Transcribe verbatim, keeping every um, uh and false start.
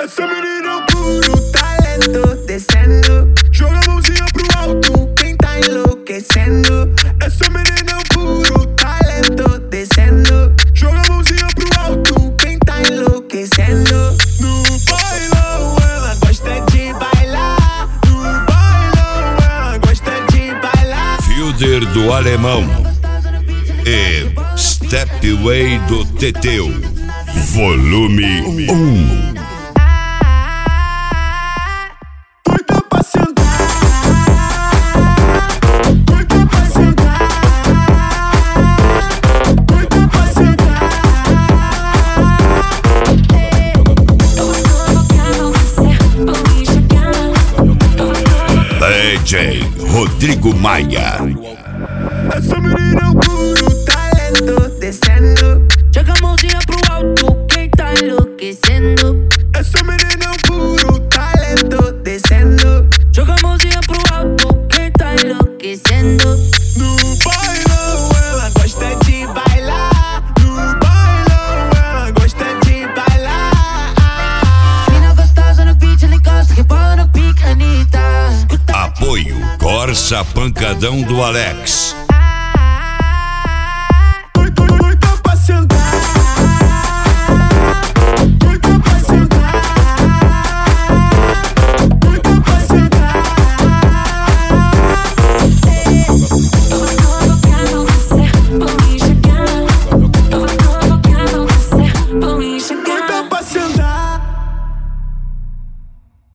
Essa menina é um puro talento, descendo. Joga a mãozinha pro alto, quem tá enlouquecendo. Essa menina é um puro talento, descendo. Joga a mãozinha pro alto, quem tá enlouquecendo. No bailão ela gosta de bailar. No bailão ela gosta de bailar. Fielder do Alemão e Stepway do Teteu, volume um. Doida pra sentar, doida pra sentar, doida pra sentar. D J Rodrigo Maia. Essa menina é um puro talento, descendo. Joga a mãozinha pro alto, quem tá enlouquecendo. Essa menina é um puro talento, descendo. Joga a mãozinha pro alto, quem tá enlouquecendo. No bailão ela gosta de bailar. No bailão ela gosta de bailar. Mina gostosa no beat, ela encosta, rebola no pique, Anitta. Apoio Corsa Pancadão do Alex. Doida pra sentar.